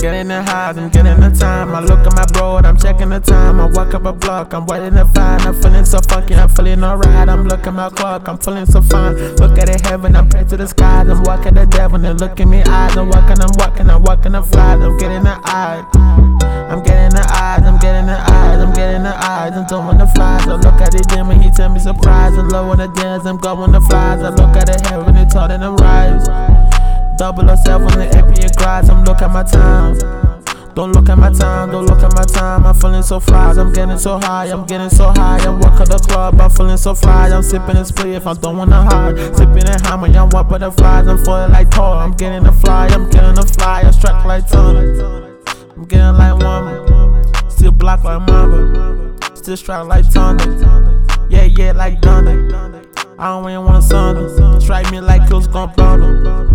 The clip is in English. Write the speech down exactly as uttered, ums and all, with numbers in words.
getting the highs, I'm getting the time. I look at my road, I'm checking the time. I walk up a block, I'm waiting to find. I'm feeling so funky, I'm feeling alright. I'm looking at my clock, I'm feeling so fine. Look at the heaven, I'm praying to the skies. I'm walking the devil, and look in me eyes. I'm walking, I'm walking, I'm walking, I'm flies. I'm getting the eyes. I'm getting the eyes, I'm getting the eyes, I'm getting the eyes, I'm doing the flies. I look at the demon, he tell me surprise. I low on the dance, I'm going the flies. I look at the heaven, he told them rise. Double yourself on the A P and glass, I'm look at my time. Don't look at my time, don't look at my time. I'm feeling so fly, I'm getting so high, I'm getting so high. I'm walking the club, I'm feeling so fly. I'm sipping and spliff, I don't wanna hide. Sipping and hammer, I'm walk butterflies. I'm falling like Thor, I'm getting the fly, I'm getting the fly. I strike like thunder, I'm getting like woman. Still block like mama, still strike like thunder. Yeah, yeah, like thunder. I don't really wanna thunder. Strike me like close gon' bundle.